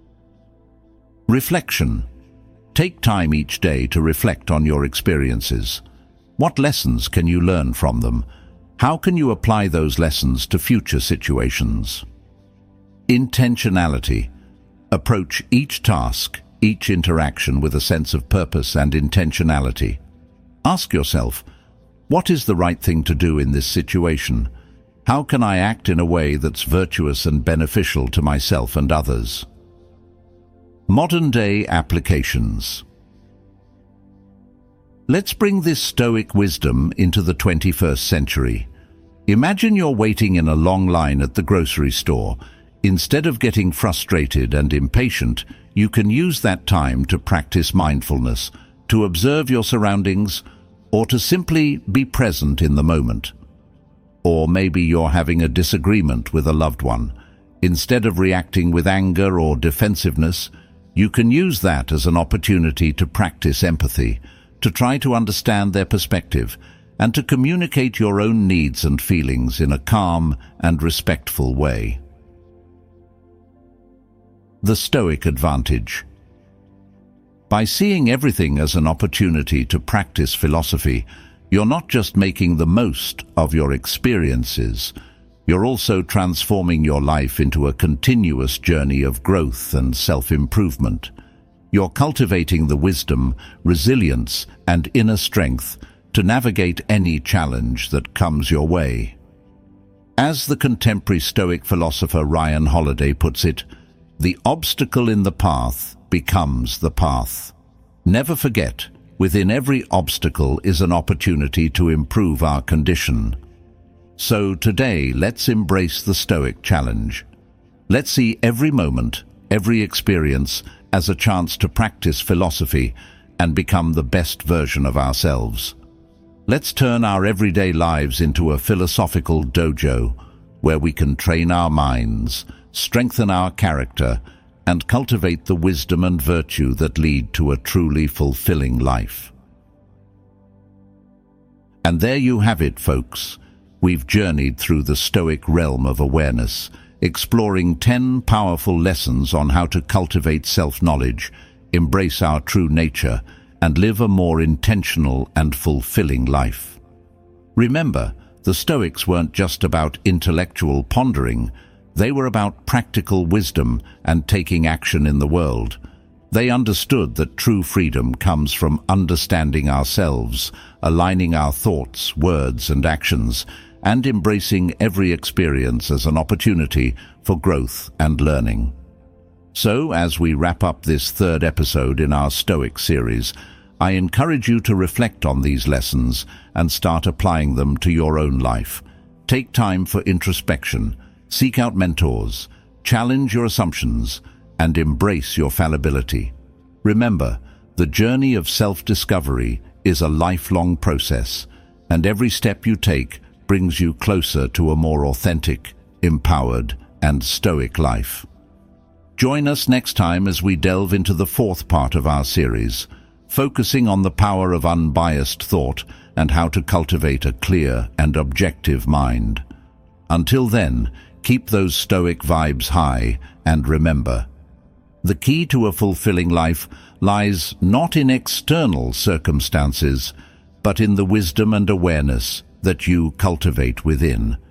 Reflection. Take time each day to reflect on your experiences. What lessons can you learn from them? How can you apply those lessons to future situations? Intentionality. Approach each task, each interaction with a sense of purpose and intentionality. Ask yourself, what is the right thing to do in this situation? How can I act in a way that's virtuous and beneficial to myself and others? Modern-day applications. Let's bring this Stoic wisdom into the twenty-first century. Imagine you're waiting in a long line at the grocery store. Instead of getting frustrated and impatient, you can use that time to practice mindfulness, to observe your surroundings, or to simply be present in the moment. Or maybe you're having a disagreement with a loved one. Instead of reacting with anger or defensiveness, you can use that as an opportunity to practice empathy, to try to understand their perspective, and to communicate your own needs and feelings in a calm and respectful way. The Stoic advantage. By seeing everything as an opportunity to practice philosophy, you're not just making the most of your experiences, you're also transforming your life into a continuous journey of growth and self-improvement. You're cultivating the wisdom, resilience, and inner strength to navigate any challenge that comes your way. As the contemporary Stoic philosopher Ryan Holiday puts it, the obstacle in the path becomes the path. Never forget, within every obstacle is an opportunity to improve our condition. So today, let's embrace the Stoic challenge. Let's see every moment, every experience, as a chance to practice philosophy and become the best version of ourselves. Let's turn our everyday lives into a philosophical dojo where we can train our minds, strengthen our character, and cultivate the wisdom and virtue that lead to a truly fulfilling life. And there you have it, folks. We've journeyed through the Stoic realm of awareness, exploring ten powerful lessons on how to cultivate self-knowledge, embrace our true nature, and live a more intentional and fulfilling life. Remember, the Stoics weren't just about intellectual pondering, they were about practical wisdom and taking action in the world. They understood that true freedom comes from understanding ourselves, aligning our thoughts, words, and actions, and embracing every experience as an opportunity for growth and learning. So, as we wrap up this third episode in our Stoic series, I encourage you to reflect on these lessons and start applying them to your own life. Take time for introspection, seek out mentors, challenge your assumptions, and embrace your fallibility. Remember, the journey of self-discovery is a lifelong process, and every step you take brings you closer to a more authentic, empowered, and stoic life. Join us next time as we delve into the fourth part of our series, focusing on the power of unbiased thought and how to cultivate a clear and objective mind. Until then, keep those stoic vibes high, and remember, the key to a fulfilling life lies not in external circumstances, but in the wisdom and awareness that you cultivate within.